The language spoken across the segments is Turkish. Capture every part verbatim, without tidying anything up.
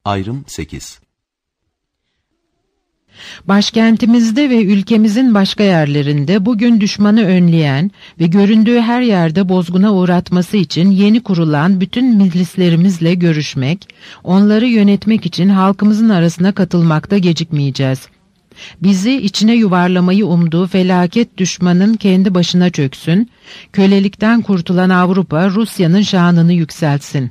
Ayrım sekiz. Başkentimizde ve ülkemizin başka yerlerinde bugün düşmanı önleyen ve göründüğü her yerde bozguna uğratması için yeni kurulan bütün milislerimizle görüşmek, onları yönetmek için halkımızın arasına katılmakta gecikmeyeceğiz. Bizi içine yuvarlamayı umduğu felaket düşmanın kendi başına çöksün, kölelikten kurtulan Avrupa Rusya'nın şanını yükseltsin.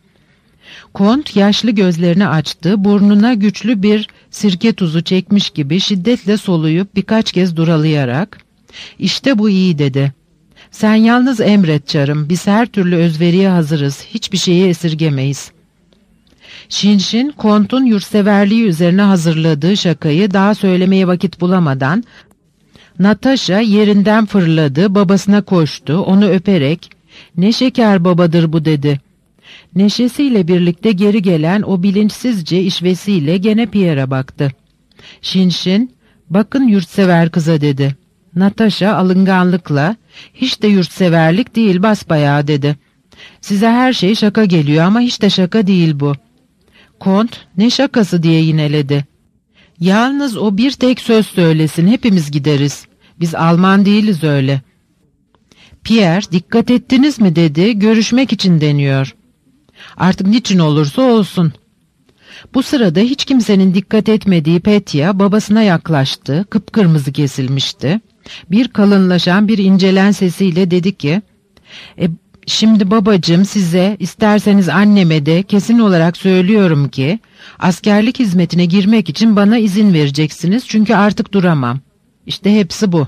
Kont yaşlı gözlerini açtı, burnuna güçlü bir sirke tuzu çekmiş gibi şiddetle soluyup birkaç kez duralayarak, "İşte bu iyi," dedi. "Sen yalnız emret Çarım, biz her türlü özveriye hazırız, hiçbir şeyi esirgemeyiz." Şinşin, Kont'un yurtseverliği üzerine hazırladığı şakayı daha söylemeye vakit bulamadan, Natasha yerinden fırladı, babasına koştu, onu öperek, "Ne şeker babadır bu," dedi. Neşesiyle birlikte geri gelen o bilinçsizce işvesiyle gene Pierre'e baktı. Şinşin, "Bakın yurtsever kıza," dedi. Natasha alınganlıkla, "Hiç de yurtseverlik değil basbayağı," dedi. "Size her şey şaka geliyor ama hiç de şaka değil bu." Kont, "Ne şakası?" diye yineledi. "Yalnız o bir tek söz söylesin, hepimiz gideriz. Biz Alman değiliz öyle." Pierre, "Dikkat ettiniz mi?" dedi, "görüşmek için deniyor." "Artık niçin olursa olsun." Bu sırada hiç kimsenin dikkat etmediği Petya babasına yaklaştı, kıpkırmızı kesilmişti. Bir kalınlaşan, bir incelen sesiyle dedi ki, e, "Şimdi babacığım size, isterseniz anneme de kesin olarak söylüyorum ki, askerlik hizmetine girmek için bana izin vereceksiniz çünkü artık duramam. İşte hepsi bu."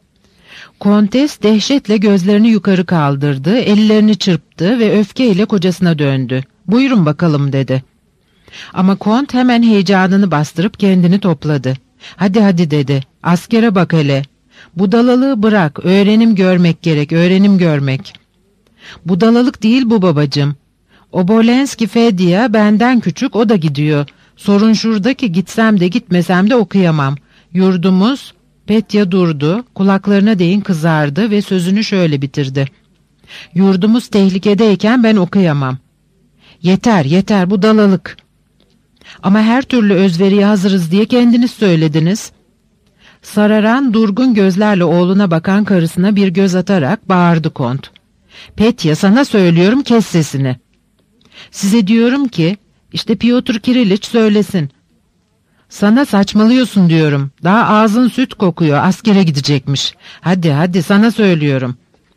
Kontes dehşetle gözlerini yukarı kaldırdı, ellerini çırptı ve öfkeyle kocasına döndü. "Buyurun bakalım," dedi. Ama Kont hemen heyecanını bastırıp kendini topladı. "Hadi hadi," dedi, "askere bak hele. Budalalığı bırak, öğrenim görmek gerek, öğrenim görmek." "Budalalık değil bu babacığım. Obolenski Fedya benden küçük, o da gidiyor. Sorun şurada ki gitsem de gitmesem de okuyamam. Yurdumuz..." Petya durdu, kulaklarına değin kızardı ve sözünü şöyle bitirdi. "Yurdumuz tehlikedeyken ben okuyamam." "Yeter, yeter, bu dalalık." "Ama her türlü özveriye hazırız diye kendiniz söylediniz." Sararan, durgun gözlerle oğluna bakan karısına bir göz atarak bağırdı Kont. "Petya, sana söylüyorum, kes sesini." "Size diyorum ki, işte Piotr Kiriliç söylesin." "Sana saçmalıyorsun diyorum. Daha ağzın süt kokuyor, askere gidecekmiş. Hadi hadi, sana söylüyorum."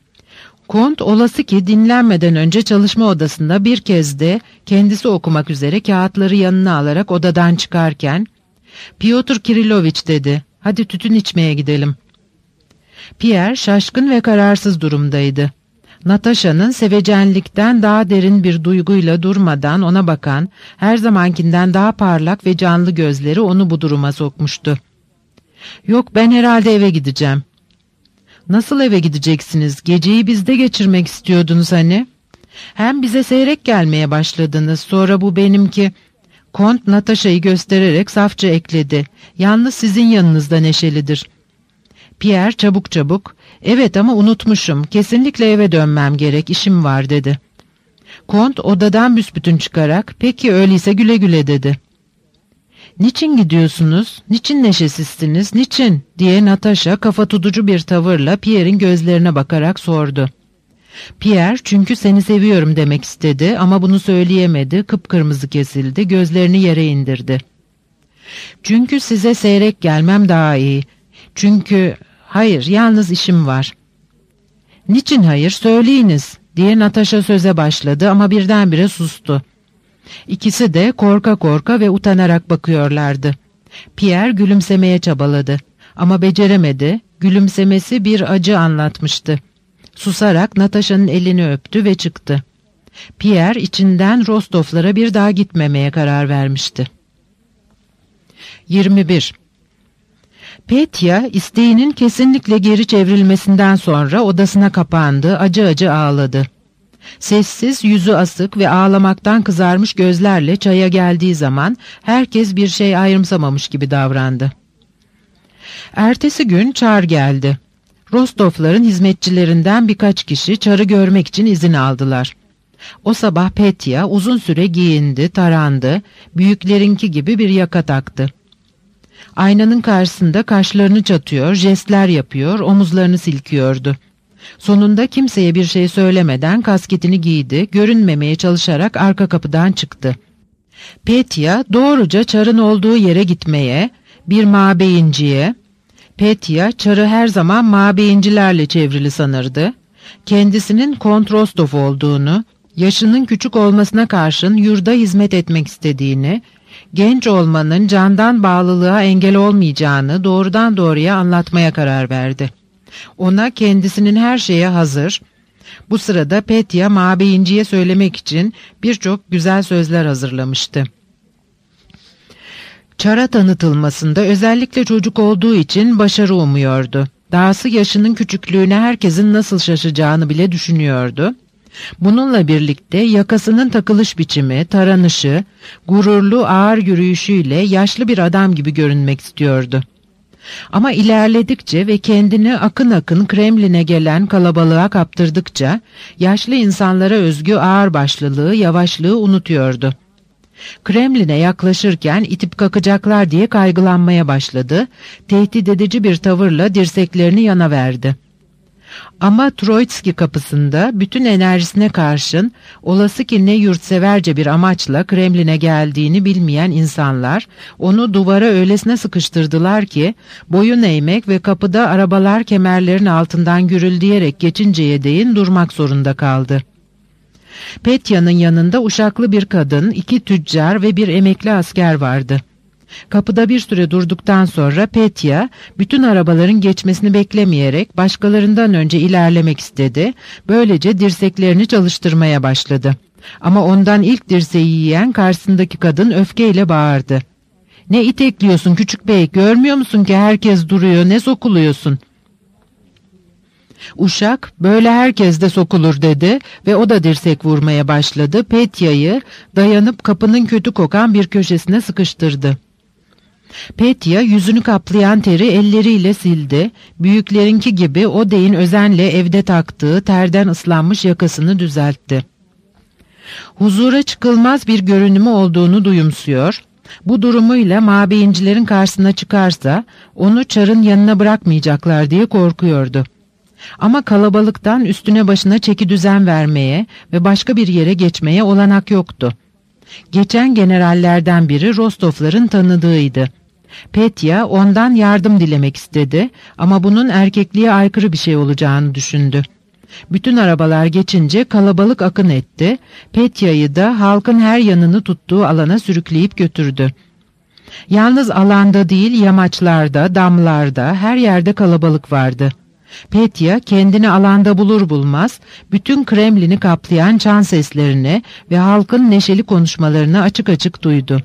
Kont olası ki dinlenmeden önce çalışma odasında bir kez de kendisi okumak üzere kağıtları yanına alarak odadan çıkarken, "Piotr Kiriloviç," dedi, "hadi tütün içmeye gidelim." Pierre şaşkın ve kararsız durumdaydı. Natasha'nın sevecenlikten daha derin bir duyguyla durmadan ona bakan, her zamankinden daha parlak ve canlı gözleri onu bu duruma sokmuştu. "Yok, ben herhalde eve gideceğim." "Nasıl eve gideceksiniz? Geceyi bizde geçirmek istiyordunuz hani." "Hem bize seyrek gelmeye başladınız, sonra bu benimki..." Kont Natasha'yı göstererek safça ekledi. "Yalnız sizin yanınızda neşelidir." Pierre çabuk çabuk, "Evet ama unutmuşum, kesinlikle eve dönmem gerek, işim var," dedi. Kont odadan büsbütün çıkarak, "Peki öyleyse güle güle," dedi. "Niçin gidiyorsunuz, niçin neşesizsiniz, niçin?" diye Natasha kafa tutucu bir tavırla Pierre'in gözlerine bakarak sordu. Pierre, "Çünkü seni seviyorum," demek istedi ama bunu söyleyemedi, kıpkırmızı kesildi, gözlerini yere indirdi. "Çünkü size seyrek gelmem daha iyi. Çünkü... Hayır, yalnız işim var." "Niçin hayır, söyleyiniz," diye Natasha söze başladı ama birdenbire sustu. İkisi de korka korka ve utanarak bakıyorlardı. Pierre gülümsemeye çabaladı ama beceremedi, gülümsemesi bir acı anlatmıştı. Susarak Natasha'nın elini öptü ve çıktı. Pierre içinden Rostovlara bir daha gitmemeye karar vermişti. yirmi bir. Petya, isteğinin kesinlikle geri çevrilmesinden sonra odasına kapandı, acı acı ağladı. Sessiz, yüzü asık ve ağlamaktan kızarmış gözlerle çaya geldiği zaman herkes bir şey ayrımsamamış gibi davrandı. Ertesi gün Çar geldi. Rostovların hizmetçilerinden birkaç kişi Çar'ı görmek için izin aldılar. O sabah Petya uzun süre giyindi, tarandı, büyüklerinki gibi bir yaka taktı. Aynanın karşısında kaşlarını çatıyor, jestler yapıyor, omuzlarını silkiyordu. Sonunda kimseye bir şey söylemeden kasketini giydi, görünmemeye çalışarak arka kapıdan çıktı. Petya doğruca Çar'ın olduğu yere gitmeye, bir mabeyinciye, Petya Çar'ı her zaman mabeyincilerle çevrili sanırdı, kendisinin Kont Rostov olduğunu, yaşının küçük olmasına karşın yurda hizmet etmek istediğini, genç olmanın candan bağlılığa engel olmayacağını doğrudan doğruya anlatmaya karar verdi. Ona kendisinin her şeye hazır. Bu sırada Petya mabeyinciye söylemek için birçok güzel sözler hazırlamıştı. Çar'a tanıtılmasında özellikle çocuk olduğu için başarı umuyordu. Dahası yaşının küçüklüğüne herkesin nasıl şaşacağını bile düşünüyordu. Bununla birlikte yakasının takılış biçimi, taranışı, gururlu ağır yürüyüşüyle yaşlı bir adam gibi görünmek istiyordu. Ama ilerledikçe ve kendini akın akın Kremlin'e gelen kalabalığa kaptırdıkça yaşlı insanlara özgü ağırbaşlılığı, yavaşlığı unutuyordu. Kremlin'e yaklaşırken itip kakacaklar diye kaygılanmaya başladı, tehdit edici bir tavırla dirseklerini yana verdi. Ama Troitski kapısında bütün enerjisine karşın olası ki ne yurtseverce bir amaçla Kremlin'e geldiğini bilmeyen insanlar onu duvara öylesine sıkıştırdılar ki boyun eğmek ve kapıda arabalar kemerlerin altından gürüldeyerek geçinceye değin durmak zorunda kaldı. Petya'nın yanında uşaklı bir kadın, iki tüccar ve bir emekli asker vardı. Kapıda bir süre durduktan sonra Petya, bütün arabaların geçmesini beklemeyerek başkalarından önce ilerlemek istedi, böylece dirseklerini çalıştırmaya başladı. Ama ondan ilk dirseği yiyen karşısındaki kadın öfkeyle bağırdı. ''Ne itekliyorsun küçük bey, görmüyor musun ki herkes duruyor, ne sokuluyorsun?'' Uşak, ''Böyle herkes de sokulur'' dedi ve o da dirsek vurmaya başladı. Petya'yı dayanıp kapının kötü kokan bir köşesine sıkıştırdı. Petya yüzünü kaplayan teri elleriyle sildi, büyüklerinki gibi o deyin özenle evde taktığı terden ıslanmış yakasını düzeltti. Huzura çıkılmaz bir görünümü olduğunu duyumsuyor, bu durumuyla mabeyincilerin karşısına çıkarsa onu Çar'ın yanına bırakmayacaklar diye korkuyordu. Ama kalabalıktan üstüne başına çeki düzen vermeye ve başka bir yere geçmeye olanak yoktu. Geçen generallerden biri Rostovların tanıdığıydı. Petya ondan yardım dilemek istedi ama bunun erkekliğe aykırı bir şey olacağını düşündü. Bütün arabalar geçince kalabalık akın etti, Petya'yı da halkın her yanını tuttuğu alana sürükleyip götürdü. Yalnız alanda değil, yamaçlarda, damlarda, her yerde kalabalık vardı. Petya kendini alanda bulur bulmaz bütün Kremlin'i kaplayan çan seslerini ve halkın neşeli konuşmalarını açık açık duydu.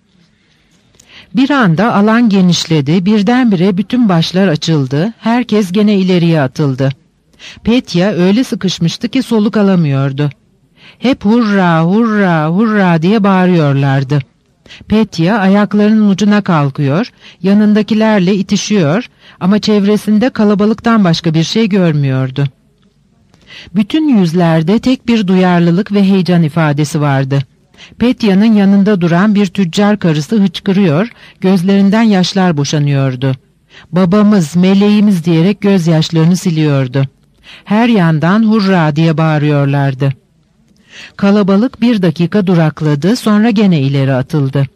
Bir anda alan genişledi, birdenbire bütün başlar açıldı, herkes gene ileriye atıldı. Petya öyle sıkışmıştı ki soluk alamıyordu. Hep hurra hurra hurra diye bağırıyorlardı. Petya ayaklarının ucuna kalkıyor, yanındakilerle itişiyor ama çevresinde kalabalıktan başka bir şey görmüyordu. Bütün yüzlerde tek bir duyarlılık ve heyecan ifadesi vardı. Petya'nın yanında duran bir tüccar karısı hıçkırıyor, gözlerinden yaşlar boşanıyordu. "Babamız, meleğimiz" diyerek gözyaşlarını siliyordu. Her yandan hurra diye bağırıyorlardı. Kalabalık bir dakika durakladı, sonra gene ileri atıldı.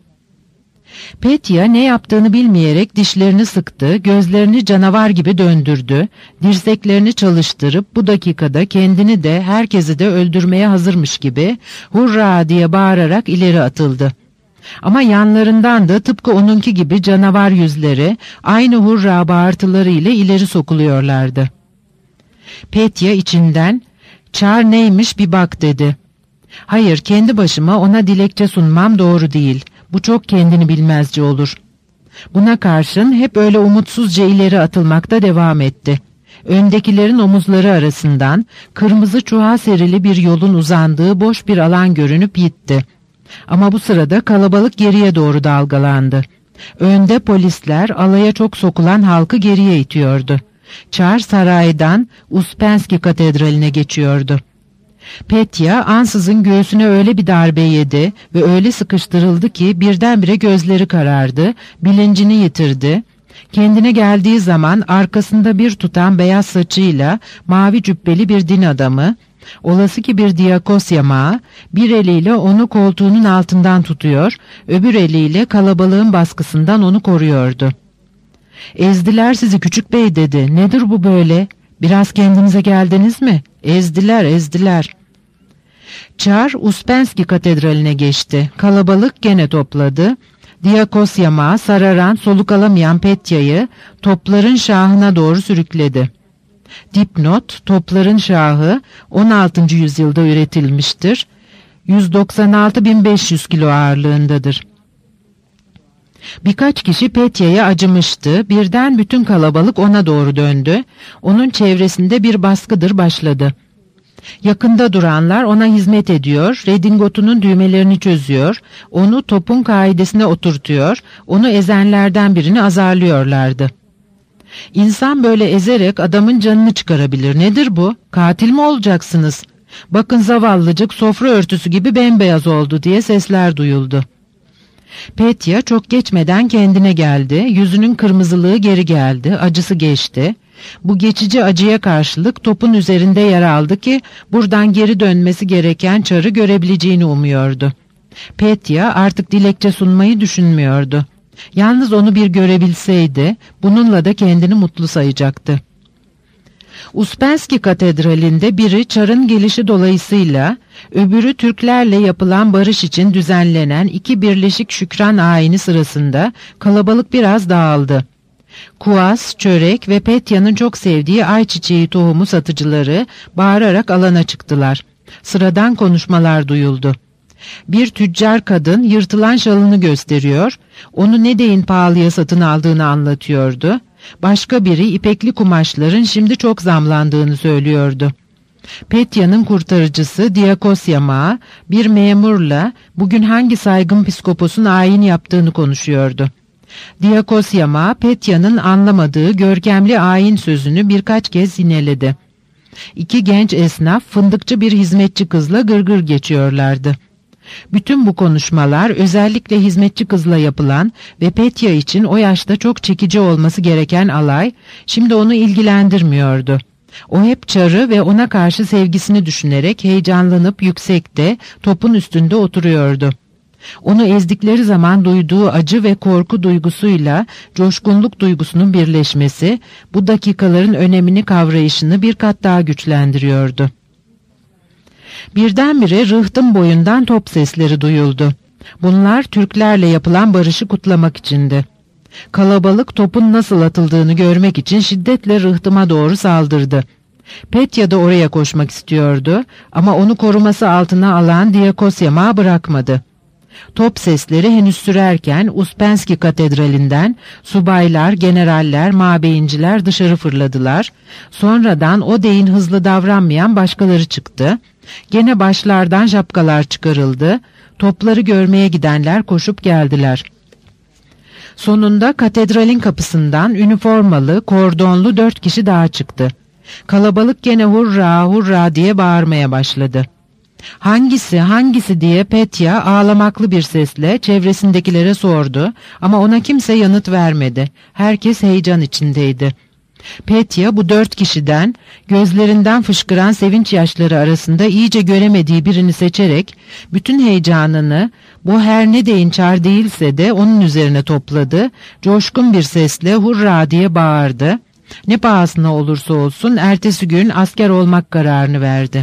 Petya ne yaptığını bilmeyerek dişlerini sıktı, gözlerini canavar gibi döndürdü, dirseklerini çalıştırıp bu dakikada kendini de herkesi de öldürmeye hazırmış gibi hurra diye bağırarak ileri atıldı. Ama yanlarından da tıpkı onunki gibi canavar yüzleri aynı hurra bağırtıları ile ileri sokuluyorlardı. Petya içinden "Çar neymiş bir bak" dedi. "Hayır, kendi başıma ona dilekçe sunmam doğru değil. Bu çok kendini bilmezce olur." Buna karşın hep öyle umutsuzca ileri atılmakta devam etti. Öndekilerin omuzları arasından kırmızı çuha serili bir yolun uzandığı boş bir alan görünüp gitti. Ama bu sırada kalabalık geriye doğru dalgalandı. Önde polisler alaya çok sokulan halkı geriye itiyordu. Çar saraydan Uspenski Katedrali'ne geçiyordu. Petya ansızın göğsüne öyle bir darbe yedi ve öyle sıkıştırıldı ki birdenbire gözleri karardı, bilincini yitirdi. Kendine geldiği zaman arkasında bir tutam beyaz saçıyla mavi cübbeli bir din adamı, olası ki bir diyakos yamağı, bir eliyle onu koltuğunun altından tutuyor, öbür eliyle kalabalığın baskısından onu koruyordu. "Ezdiler sizi küçük bey," dedi. "Nedir bu böyle? Biraz kendinize geldiniz mi?" "Ezdiler, ezdiler." Çar Uspenski Katedrali'ne geçti. Kalabalık gene topladı. Diyakos yamağı sararan, soluk alamayan Petya'yı topların şahına doğru sürükledi. Dipnot, topların şahı on altıncı yüzyılda üretilmiştir. yüz doksan altı bin beş yüz kilo ağırlığındadır. Birkaç kişi Petya'ya acımıştı. Birden bütün kalabalık ona doğru döndü. Onun çevresinde bir baskıdır başladı. Yakında duranlar ona hizmet ediyor, redingotunun düğmelerini çözüyor, onu topun kaidesine oturtuyor, onu ezenlerden birini azarlıyorlardı. İnsan böyle ezerek adamın canını çıkarabilir. Nedir bu? Katil mi olacaksınız? Bakın zavallıcık sofra örtüsü gibi bembeyaz oldu diye sesler duyuldu. Petya çok geçmeden kendine geldi, yüzünün kırmızılığı geri geldi, acısı geçti. Bu geçici acıya karşılık topun üzerinde yer aldı ki buradan geri dönmesi gereken Çar'ı görebileceğini umuyordu. Petya artık dilekçe sunmayı düşünmüyordu. Yalnız onu bir görebilseydi bununla da kendini mutlu sayacaktı. Uspenski Katedrali'nde biri Çar'ın gelişi dolayısıyla, öbürü Türklerle yapılan barış için düzenlenen iki birleşik şükran ayini sırasında kalabalık biraz dağıldı. Kuas, çörek ve Petya'nın çok sevdiği ayçiçeği tohumu satıcıları bağırarak alana çıktılar. Sıradan konuşmalar duyuldu. Bir tüccar kadın yırtılan şalını gösteriyor, onu ne deyin pahalıya satın aldığını anlatıyordu. Başka biri ipekli kumaşların şimdi çok zamlandığını söylüyordu. Petya'nın kurtarıcısı Diyakos yamağı bir memurla bugün hangi saygın psikoposun ayin yaptığını konuşuyordu. Diyakos yamağı Petya'nın anlamadığı görkemli ayin sözünü birkaç kez yineledi. İki genç esnaf fındıkçı bir hizmetçi kızla gırgır geçiyorlardı. Bütün bu konuşmalar özellikle hizmetçi kızla yapılan ve Petya için o yaşta çok çekici olması gereken alay şimdi onu ilgilendirmiyordu. O hep Çar'ı ve ona karşı sevgisini düşünerek heyecanlanıp yüksekte topun üstünde oturuyordu. Onu ezdikleri zaman duyduğu acı ve korku duygusuyla coşkunluk duygusunun birleşmesi bu dakikaların önemini kavrayışını bir kat daha güçlendiriyordu. Birdenbire rıhtım boyundan top sesleri duyuldu. Bunlar Türklerle yapılan barışı kutlamak içindi. Kalabalık topun nasıl atıldığını görmek için şiddetle rıhtıma doğru saldırdı. Petya da oraya koşmak istiyordu ama onu koruması altına alan Diyakos yamağı bırakmadı. Top sesleri henüz sürerken Uspenski Katedrali'nden subaylar, generaller, mabeyinciler dışarı fırladılar. Sonradan o deyin hızlı davranmayan başkaları çıktı. Gene başlardan şapkalar çıkarıldı. Topları görmeye gidenler koşup geldiler. Sonunda katedralin kapısından üniformalı, kordonlu dört kişi daha çıktı. Kalabalık gene hurra hurra diye bağırmaya başladı. Hangisi hangisi diye Petya ağlamaklı bir sesle çevresindekilere sordu ama ona kimse yanıt vermedi. Herkes heyecan içindeydi. Petya bu dört kişiden gözlerinden fışkıran sevinç yaşları arasında iyice göremediği birini seçerek bütün heyecanını bu her ne deyin Çar değilse de onun üzerine topladı. Coşkun bir sesle hurra diye bağırdı. Ne pahasına olursa olsun ertesi gün asker olmak kararını verdi.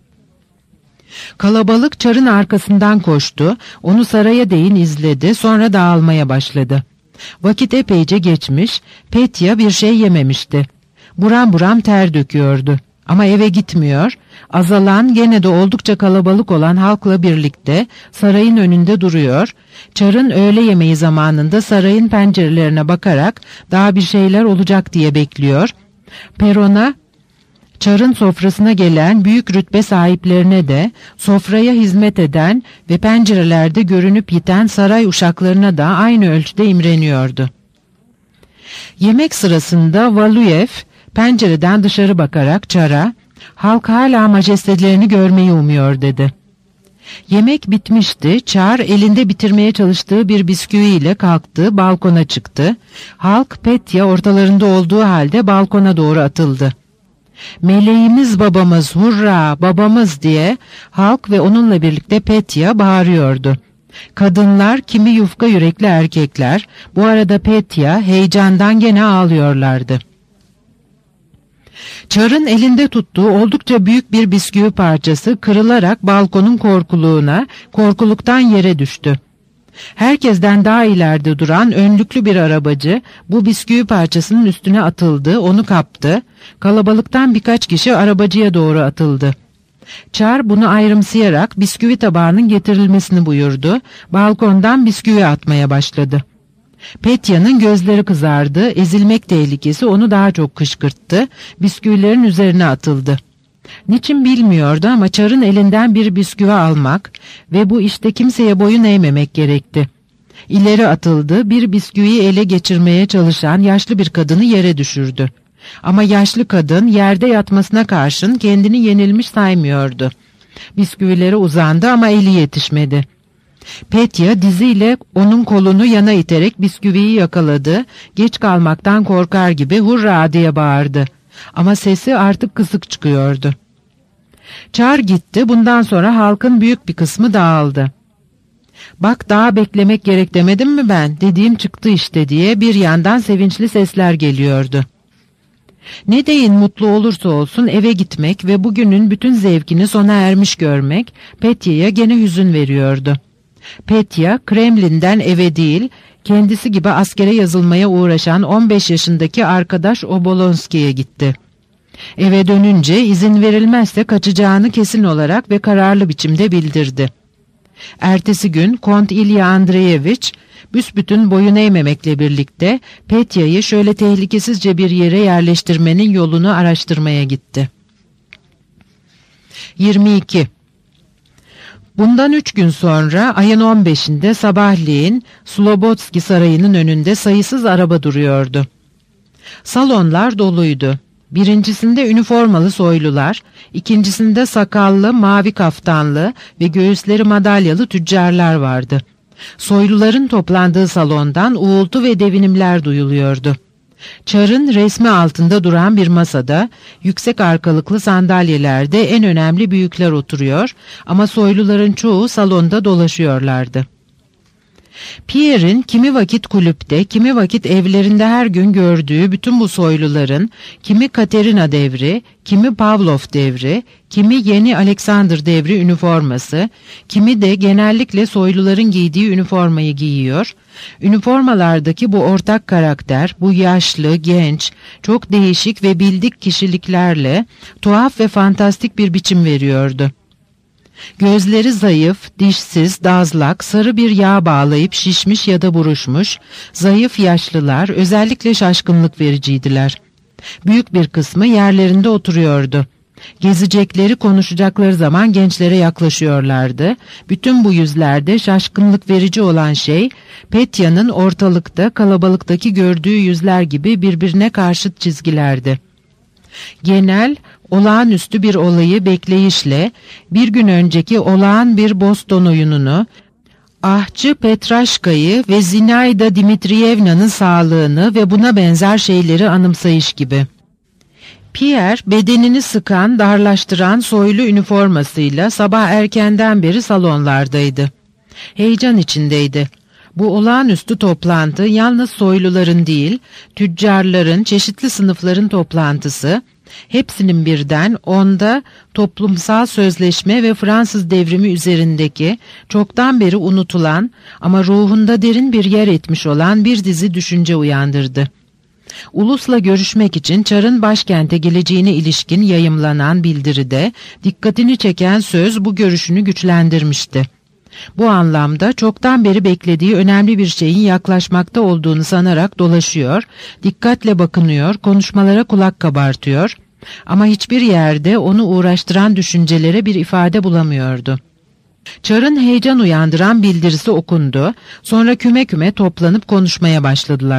Kalabalık Çar'ın arkasından koştu, onu saraya değin izledi, sonra dağılmaya başladı. Vakit epeyce geçmiş, Petya bir şey yememişti. Buram buram ter döküyordu. Ama eve gitmiyor, azalan gene de oldukça kalabalık olan halkla birlikte sarayın önünde duruyor, Çar'ın öğle yemeği zamanında sarayın pencerelerine bakarak daha bir şeyler olacak diye bekliyor. Perona, Çar'ın sofrasına gelen büyük rütbe sahiplerine de, sofraya hizmet eden ve pencerelerde görünüp yiten saray uşaklarına da aynı ölçüde imreniyordu. Yemek sırasında Valuyev pencereden dışarı bakarak Çar'a, Halk hala majestelerini görmeyi umuyor dedi. Yemek bitmişti. Çar elinde bitirmeye çalıştığı bir bisküviyle kalktı, balkona çıktı. Halk Petya ortalarında olduğu halde balkona doğru atıldı. Meleğimiz babamız, hurra babamız diye halk ve onunla birlikte Petya bağırıyordu. Kadınlar, kimi yufka yürekli erkekler, bu arada Petya heyecandan gene ağlıyorlardı. Çar'ın elinde tuttuğu oldukça büyük bir bisküvi parçası kırılarak balkonun korkuluğuna, korkuluktan yere düştü. Herkesten daha ileride duran önlüklü bir arabacı bu bisküvi parçasının üstüne atıldı, onu kaptı. Kalabalıktan birkaç kişi arabacıya doğru atıldı. Çar bunu ayrımsayarak bisküvi tabağının getirilmesini buyurdu. Balkondan bisküvi atmaya başladı. Petya'nın gözleri kızardı, ezilmek tehlikesi onu daha çok kışkırttı, bisküvilerin üzerine atıldı. Niçin bilmiyordu ama Çar'ın elinden bir bisküvi almak ve bu işte kimseye boyun eğmemek gerekti. İleri atıldı, bir bisküviyi ele geçirmeye çalışan yaşlı bir kadını yere düşürdü. Ama yaşlı kadın yerde yatmasına karşın kendini yenilmiş saymıyordu. Bisküvilere uzandı ama eli yetişmedi. Petya diziyle onun kolunu yana iterek bisküviyi yakaladı, geç kalmaktan korkar gibi hurra diye bağırdı. Ama sesi artık kısık çıkıyordu. Çar gitti, bundan sonra halkın büyük bir kısmı dağıldı. "Bak daha beklemek gerek demedim mi ben, dediğim çıktı işte" diye bir yandan sevinçli sesler geliyordu. Ne deyin mutlu olursa olsun eve gitmek ve bugünün bütün zevkini sona ermiş görmek Petya'ya gene hüzün veriyordu. Petya, Kremlin'den eve değil, kendisi gibi askere yazılmaya uğraşan on beş yaşındaki arkadaş Obolonski'ye gitti. Eve dönünce izin verilmezse kaçacağını kesin olarak ve kararlı biçimde bildirdi. Ertesi gün Kont İlya Andreevich, büsbütün boyun eğmemekle birlikte Petya'yı şöyle tehlikesizce bir yere yerleştirmenin yolunu araştırmaya gitti. yirmi iki Bundan üç gün sonra ayın on beşinde sabahleyin Slobodski Sarayı'nın önünde sayısız araba duruyordu. Salonlar doluydu. Birincisinde üniformalı soylular, ikincisinde sakallı, mavi kaftanlı ve göğüsleri madalyalı tüccarlar vardı. Soyluların toplandığı salondan uğultu ve devinimler duyuluyordu. Çar'ın resmi altında duran bir masada, yüksek arkalıklı sandalyelerde en önemli büyükler oturuyor ama soyluların çoğu salonda dolaşıyorlardı. Pierre'in kimi vakit kulüpte, kimi vakit evlerinde her gün gördüğü bütün bu soyluların, kimi Katerina devri, kimi Pavlov devri, kimi yeni Alexander devri üniforması, kimi de genellikle soyluların giydiği üniformayı giyiyor. Üniformalardaki bu ortak karakter, bu yaşlı, genç, çok değişik ve bildik kişiliklerle tuhaf ve fantastik bir biçim veriyordu. Gözleri zayıf, dişsiz, dazlak, sarı bir yağ bağlayıp şişmiş ya da buruşmuş, zayıf yaşlılar özellikle şaşkınlık vericiydiler. Büyük bir kısmı yerlerinde oturuyordu. Gezecekleri, konuşacakları zaman gençlere yaklaşıyorlardı. Bütün bu yüzlerde şaşkınlık verici olan şey, Petya'nın ortalıkta, kalabalıktaki gördüğü yüzler gibi birbirine karşıt çizgilerdi. Genel, olağanüstü bir olayı bekleyişle, bir gün önceki olağan bir Boston oyununu, ahçı Petraşka'yı ve Zinaida Dimitriyevna'nın sağlığını ve buna benzer şeyleri anımsayış gibi. Pierre, bedenini sıkan, darlaştıran soylu üniformasıyla sabah erkenden beri salonlardaydı. Heyecan içindeydi. Bu olağanüstü toplantı yalnız soyluların değil, tüccarların, çeşitli sınıfların toplantısı, hepsinin birden onda toplumsal sözleşme ve Fransız devrimi üzerindeki çoktan beri unutulan ama ruhunda derin bir yer etmiş olan bir dizi düşünce uyandırdı. Ulusla görüşmek için Çar'ın başkente geleceğine ilişkin yayımlanan bildiride dikkatini çeken söz bu görüşünü güçlendirmişti. Bu anlamda çoktan beri beklediği önemli bir şeyin yaklaşmakta olduğunu sanarak dolaşıyor, dikkatle bakınıyor, konuşmalara kulak kabartıyor ama hiçbir yerde onu uğraştıran düşüncelere bir ifade bulamıyordu. Çar'ın heyecan uyandıran bildirisi okundu, sonra küme küme toplanıp konuşmaya başladılar.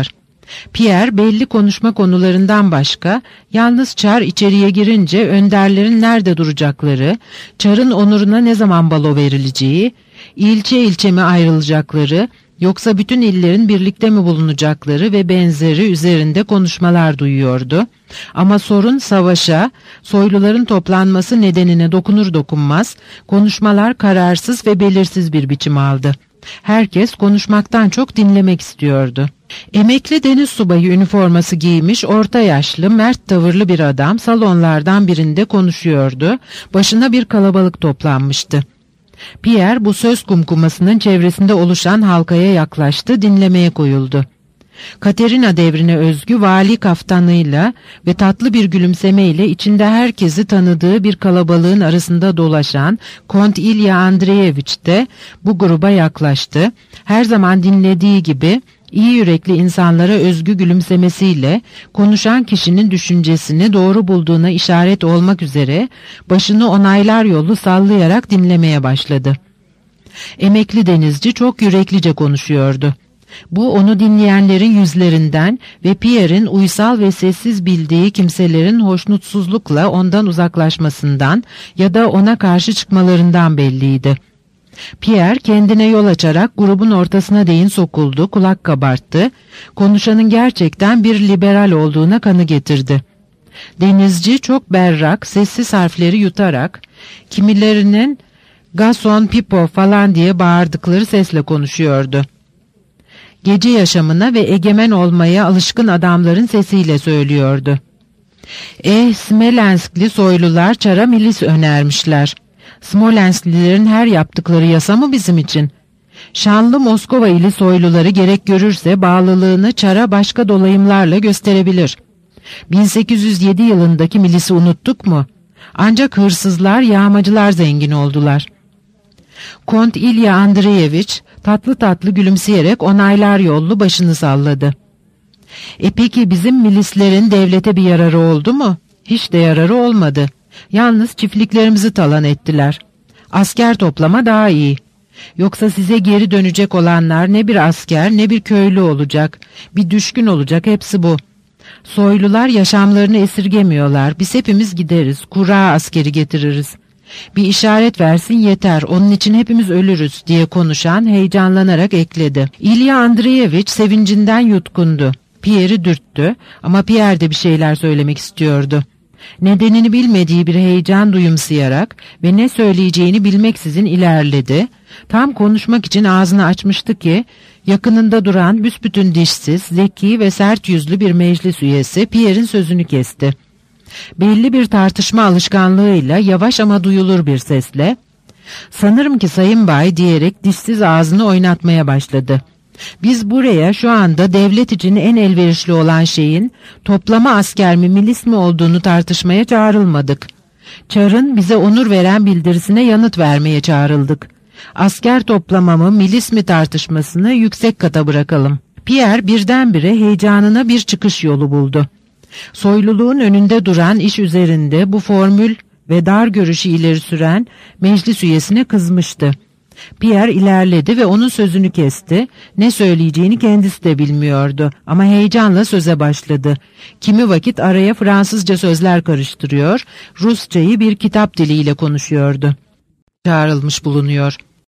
Pierre belli konuşma konularından başka, yalnız çar içeriye girince önderlerin nerede duracakları, çarın onuruna ne zaman balo verileceği, ilçe ilçe mi ayrılacakları, yoksa bütün illerin birlikte mi bulunacakları ve benzeri üzerinde konuşmalar duyuyordu. Ama sorun savaşa, soyluların toplanması nedenine dokunur dokunmaz, konuşmalar kararsız ve belirsiz bir biçim aldı. Herkes konuşmaktan çok dinlemek istiyordu. Emekli deniz subayı üniforması giymiş, orta yaşlı, mert tavırlı bir adam salonlardan birinde konuşuyordu. Başına bir kalabalık toplanmıştı. Pierre bu söz kumkumasının çevresinde oluşan halkaya yaklaştı, dinlemeye koyuldu. Katerina devrine özgü vali kaftanıyla ve tatlı bir gülümsemeyle içinde herkesi tanıdığı bir kalabalığın arasında dolaşan Kont İlya Andreevich de bu gruba yaklaştı. Her zaman dinlediği gibi iyi yürekli insanlara özgü gülümsemesiyle konuşan kişinin düşüncesini doğru bulduğuna işaret olmak üzere başını onaylar yolu sallayarak dinlemeye başladı. Emekli denizci çok yüreklice konuşuyordu. Bu onu dinleyenlerin yüzlerinden ve Pierre'in uysal ve sessiz bildiği kimselerin hoşnutsuzlukla ondan uzaklaşmasından ya da ona karşı çıkmalarından belliydi. Pierre kendine yol açarak grubun ortasına değin sokuldu, kulak kabarttı, konuşanın gerçekten bir liberal olduğuna kanı getirdi. Denizci çok berrak, sessiz harfleri yutarak, kimilerinin "Gason, Pipo" falan diye bağırdıkları sesle konuşuyordu. Gece yaşamına ve egemen olmaya alışkın adamların sesiyle söylüyordu. Eh, Smolenskli soylular çara milis önermişler. Smolensklilerin her yaptıkları yasa mı bizim için? Şanlı Moskova ili soyluları gerek görürse bağlılığını çara başka dolayımlarla gösterebilir. bin sekiz yüz yedi yılındaki milisi unuttuk mu? Ancak hırsızlar, yağmacılar zengin oldular. Kont İlya Andreevich tatlı tatlı gülümseyerek onaylar yollu başını salladı. E peki bizim milislerin devlete bir yararı oldu mu? Hiç de yararı olmadı. Yalnız çiftliklerimizi talan ettiler. Asker toplama daha iyi. Yoksa size geri dönecek olanlar ne bir asker ne bir köylü olacak. Bir düşkün olacak, hepsi bu. Soylular yaşamlarını esirgemiyorlar. Biz hepimiz gideriz. Kura askeri getiririz. Bir işaret versin yeter, onun için hepimiz ölürüz diye konuşan heyecanlanarak ekledi. İlya Andreevich sevincinden yutkundu. Pierre'i dürttü ama Pierre de bir şeyler söylemek istiyordu. Nedenini bilmediği bir heyecan duyumsayarak ve ne söyleyeceğini bilmeksizin ilerledi. Tam konuşmak için ağzını açmıştı ki yakınında duran büsbütün dişsiz, zeki ve sert yüzlü bir meclis üyesi Pierre'in sözünü kesti. Belli bir tartışma alışkanlığıyla yavaş ama duyulur bir sesle "Sanırım ki Sayın Bay" diyerek dişsiz ağzını oynatmaya başladı. "Biz buraya şu anda devlet için en elverişli olan şeyin toplama asker mi milis mi olduğunu tartışmaya çağrılmadık. Çar'ın bize onur veren bildirisine yanıt vermeye çağrıldık. Asker toplama mı milis mi tartışmasını yüksek kata bırakalım." Pierre birdenbire heyecanına bir çıkış yolu buldu. Soyluluğun önünde duran iş üzerinde bu formül ve dar görüşü ileri süren meclis üyesine kızmıştı. Pierre ilerledi ve onun sözünü kesti. Ne söyleyeceğini kendisi de bilmiyordu ama heyecanla söze başladı. Kimi vakit araya Fransızca sözler karıştırıyor, Rusçayı bir kitap diliyle konuşuyordu. Çağrılmış bulunuyor.